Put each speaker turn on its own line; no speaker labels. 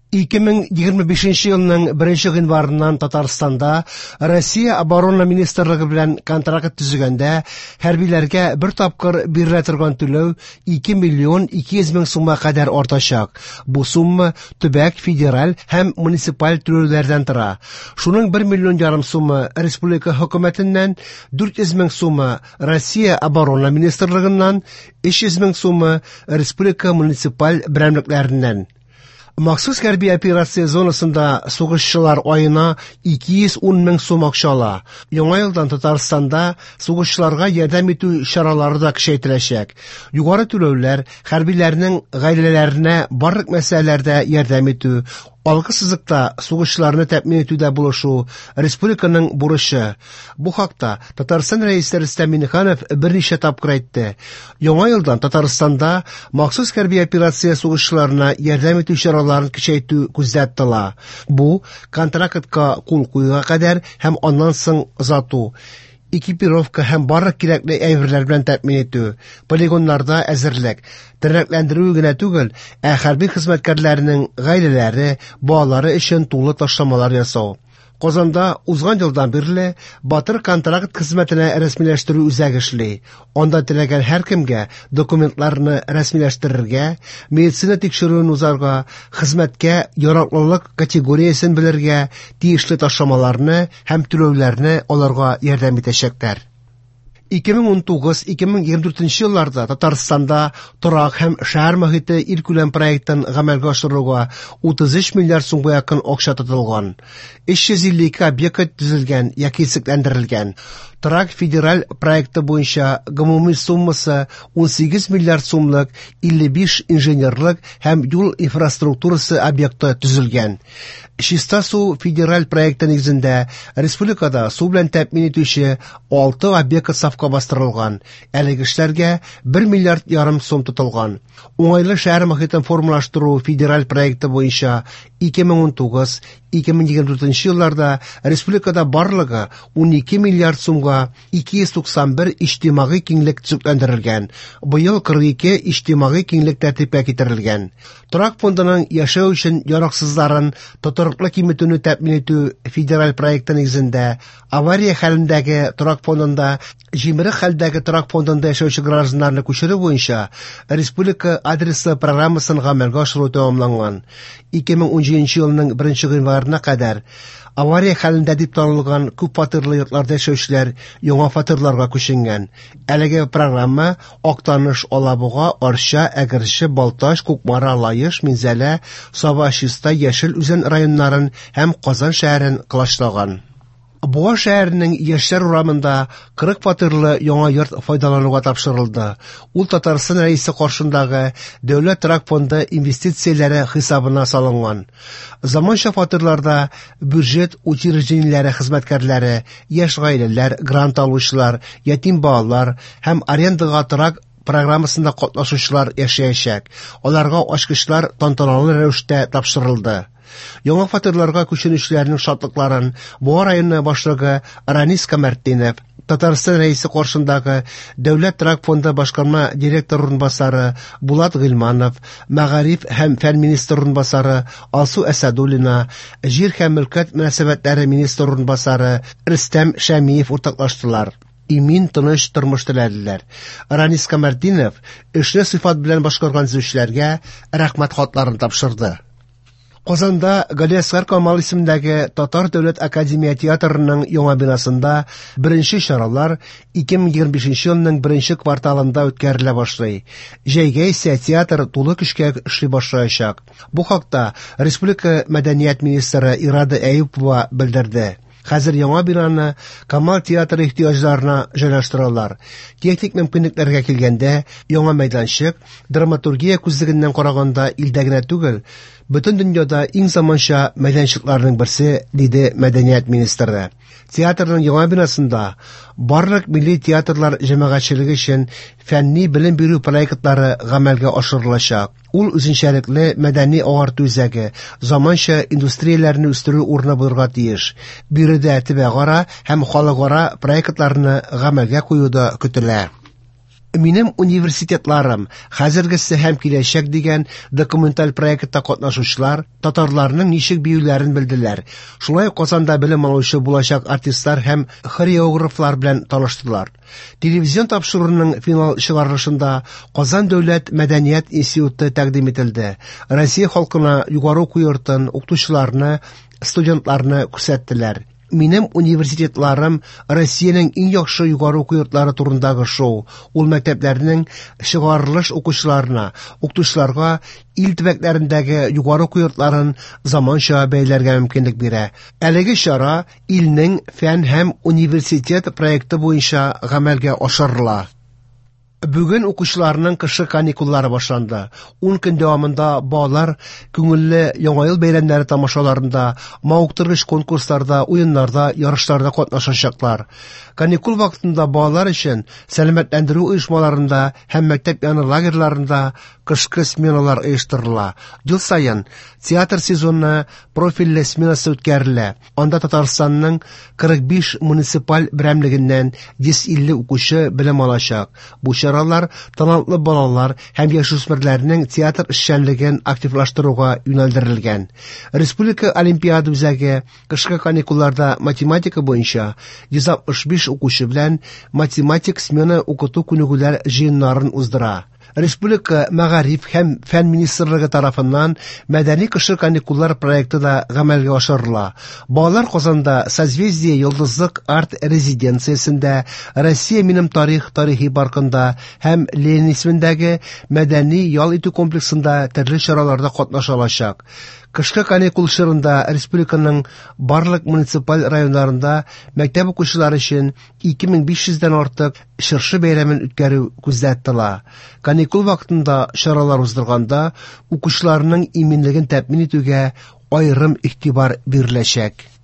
2025 елның 1 гыйнварыннан Татарстанда Россия оборона министрлыгы белән контракт төзегәндә хәрбиләргә бер тапкыр бирелә торган түләү 2 миллион 200 мең сумга кадәр артачак. Бу сумма төбәк, федераль һәм муниципаль түләүләрдән тора. Шуның 1 миллион ярым сумы республика хөкүмәтеннән, 400 мең сумы Россия оборона министрлыгыннан, 300 мең сумы республика муниципаль берәмлекләреннән. Махсус хәрби операция зонасында сугышчылар айына 210 мең сум акча ала. Яңа елдан Татарстанда сугышчыларга ярдәм итү чаралары да көчәйтеләчәк. Югары түләүләр хәрбиләрнең гаиләләренә барлык мәсьәләләрдә ярдәм итү, алгы сызыкта сугышчыларны тәэмин итүдә булышу республиканың бурычы. Бу хакта Татарстан рәисе Рөстәм Миңнеханов берничә тапкыр әйтте. Яңа елдан Татарстанда махсус хәрби операция сугышчыларына ярдәм итү чараларын көчәйтү күздә тотыла. Бу контрактка кул куюга кадәр һәм аннан соң озату, экипировка һәм барлык кирәкле әйберләр белән тәэмин итү, полигоннарда әзерлек, тернәкләндерү генә түгел, хәрби хезмәткәрләрнең гаиләләре, балалары өчен тулы ташламалар ясау. Казанда узган елдан бирле Батыр контракт хезмәтенә рәсмиләштерү үзәге эшли. Анда теләгән һәркемгә документларны рәсмиләштерергә, медицина тикшерүен узарга, хезмәткә яраклылык категориясен белергә, тиешле ташламаларны һәм түләүләрне аларга ярдәм итәчәкләр. 2019-2024 елларда Татарстанда торак һәм шәһәр мөхите илкүләм проектын гамәлгә ашыруга 33 миллиард сумга якын акча тотылган. 352 объект төзелгән яки исекләндерелгән. Торак федераль проекты буенча гомуми суммасы 18 миллиард сумлык 55 инженерлык һәм юл инфраструктурасы объекты төзелгән. Чиста су федераль проекты нигезендә республикада су белән тәэмин итүче 6 объект сафка бастырылган. Әлеге эшләргә 1 миллиард ярым сум тотылган. Уңайлы шәһәр мөхитен формалаштыру федераль проекты буенча 2019-2024 елларда республикада барлыгы 12 миллиард сумга 291 иҗтимагый киңлек төзекләндерелгән. Быел 42 иҗтимагый киңлек тәртипкә китерелгән. Торак фондының яшәү өчен яраксызларын тотрыклы киметүне тәэмин итү федераль проекты нигезендә авария хәлендәге торак фондында, җимерек хәлдәге торак фондында яшәүче гражданнарны күчерү буенча республика адресы программасын гамәлгә ашыру тәмамланган. 2017 елның 1 гыйнварына кадәр авария хәлендә дип танылган күп фатирлы йортларда яшәүчеләр яңа фатирларга күченгән. Әлеге программа Актаныш, Алабуга, Арча, Әгерче, Балташ, Кукмара, Лаеш, Минзәлә, Саба, Чиста, Яшел Үзән районнарын һәм Казан шәһәрен кылычлаган. Буа шәһәренең Яшьләр урамында 40 фатирлы яңа йорт файдалануга тапшырылды. Ул Татарстан рәисе каршындагы Дәүләт торак фонды инвестицияләре хисабына салынган. Заманча фатирларда бюджет учреждениеләре хезмәткәрләре, яшь гаиләләр, грант алучылар, ятим балалар һәм арендага торак программасында катнашучылар яшәячәк. Аларга ачкычлар тантаналы рәвештә тапшырылды. Яңа фатирларга күченүчеләрнең шатлыкларын Буа районы башлыгы Ранис Камәртдинов, Татарстан рәисе каршындагы Дәүләт торак фонды башкарма директор урынбасары Булат Гыйльманов, Мәгариф һәм фән министр урынбасары Алсу Әсәдуллина, җир һәм мөлкәт мөнәсәбәтләре министр урынбасары Рөстәм Шәмиев уртаклаштылар. Имин тыныч тормыш теләделәр. Ранис Камәртдинов эшне сыйфат белән башкарган үзүчеләргә рәхмәт хатларын тапшырды. Казанда Галиәсгар Камал исемендәге Татар дәүләт академия театрының яңа бинасында беренче чаралар 2025 елның 1 кварталында үткәрелә башлый. Җәйгә исә театр тулы көчкә эшли башлаячак. Бу хакта республика мәдәният министры Ирада Әюпова белдерде. Хәзер яңа бинаны Камал театры ихтыяҗларына җайлаштыралар. Техник мөмкинлекләргә килгәндә, яңа мәйданчык драматургия күзлегеннән караганда илдә генә түгел, бөтен дөньяда иң заманча мәйданчыкларның берсе, диде мәдәният министры. Театрның яңа бинасында барлык милли театрлар җәмәгатьчелеге өчен фәнни белем бирү проектлары гамәлгә ашырылачак. Ул үзенчәлекле мәдәни агарту үзәге, заманча индустрияләрне үстерү урыны булырга тиеш. Биредә төбәгара һәм халыкара проектларны гамәлгә куюда көтелә. Минем университетларым, хәзергесе һәм киләчәк дигән документаль проектта катнашучылар татарларның ничек биюләрен белделәр. Шулай Казанда белем алучы булачак артистлар һәм хореографлар белән таныштылар. Телевизион тапшыруының финал чыгарылышында Казан дәүләт мәдәният институты тәкъдим ителде. Россия халкына югары уку йортын, укытучыларны, студентларны күрсәттеләр. Минем университетларым Россиянең иң яхшы югары уку йортлары турындагы шоу. Ул мәктәпләрнең чыгарылыш укучыларына, укытучыларга ил төбәкләрендәге югары уку йортларын заманча бәяләргә мөмкинлек бирә. Әлеге чара илнең фән һәм университет проекты буенча гамәлгә ашырыла. Бүген укучыларның кышы каникуллары башланды. 10 көн дәвамында балалар күңелле Яңа ел бәйрәмнәре тамашаларында, мавыктыргыч конкурсларда, уеннарда, ярышларда катнашачаклар. Каникул вакытында балалар өчен сәламәтләндерү оешмаларында һәм мәктәп яны лагерьларында кышкы сменалар оештырыла. Ел саен театр сезоны профильле сменасы үткәрелә. Анда Татарстанның 45 муниципаль берәмлегеннән 150 укучы белем алачак. Бу чаралар талантлы балалар һәм яшүсмерләрнең театр эшчәнлеген активлаштыруга юнәлдерелгән. Республика олимпиада үзәге кышкы каникулларда математика буенча 165 укучы белән математик смена укыту күнегүләр җыеннарын уздыра. Республика Мәгариф һәм фән министрлыгы тарафыннан мәдәни кышы каникуллар проекты да гамәлгә ашырыла. Балалар Казанда Созвездие йолдызлык арт резиденциясендә, Россия минем тарихи паркында һәм Ленин исемендәге мәдәни ял итү комплексында төрле чараларда катнаша алачак. Кышкы каникул чорында республиканың барлык муниципаль районнарында мәктәп укучылары өчен 2500-дән артык чыршы бәйрәмен үткәрү күздә тотыла. Каникул вакытында чаралар уздырганда укучыларның иминлеген тәэмин итүгә аерым игътибар биреләчәк.